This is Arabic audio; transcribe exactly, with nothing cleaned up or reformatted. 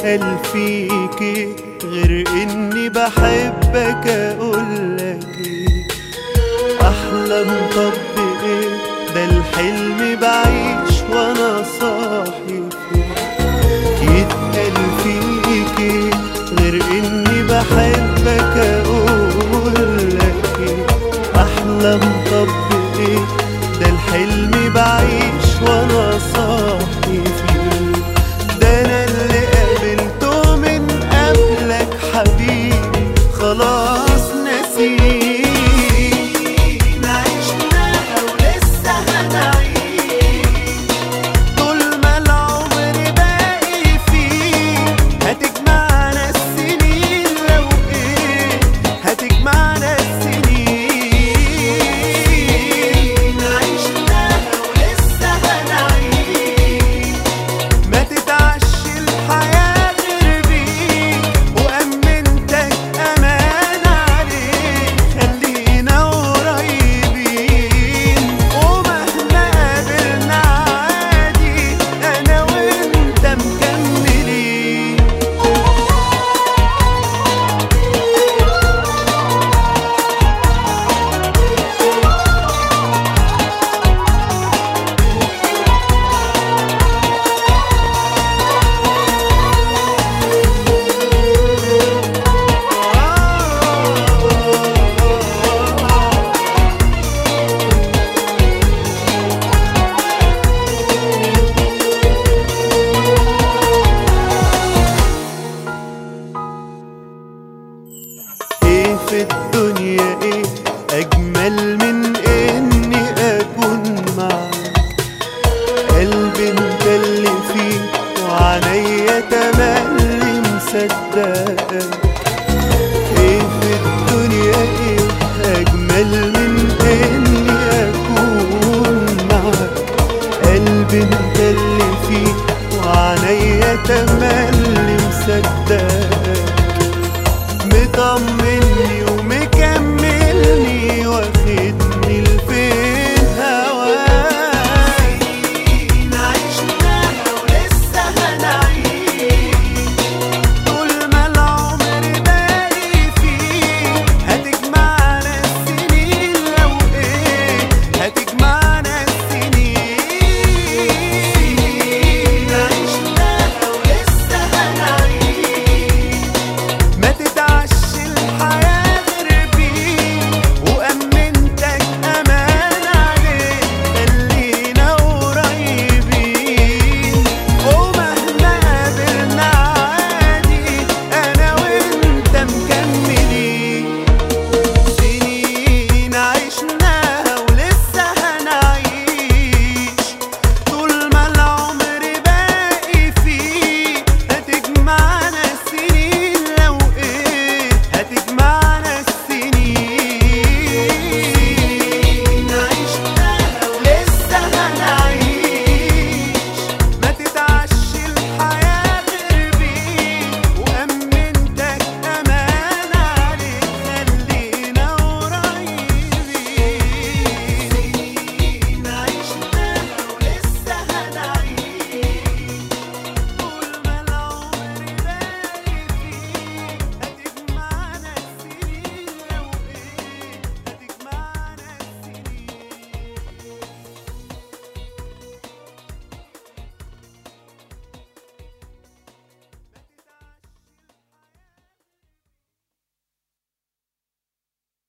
يتقال فيكي غير اني بحبك؟ اقولك ايه احلم؟ طب ايه ده الحلم بعيش وانا صاحي فيه. يتقال فيكي غير اني بحبك؟ اقولك ايه احلم؟ طب ايه ده الحلم بعيش وانا صاحي فيه. ده انا اللي قابلته من قبلك حبيبي خلاص نسيت. عشناها ولسه هنعيش طول ما العمر باقي فيه. هتجمعنا السنين لو ايه هتجمعنا السنين. عشناها ولسه هنعيش ما تتعش الحياة غير بيك. وأمنتك أمان عليك خلينا قريبين. ومهما قابلنا عادي أنا وأنت مكملين. ايه في الدنيا ايه اجمل من اني اكون معاك؟ قلبي انت اللي فيه وعينيا تملي مصدقك. ايه في الدنيا ايه اجمل من اني اكون معاك؟ قلبي انت اللي فيه وعينيا تملي مصدقك. مطمن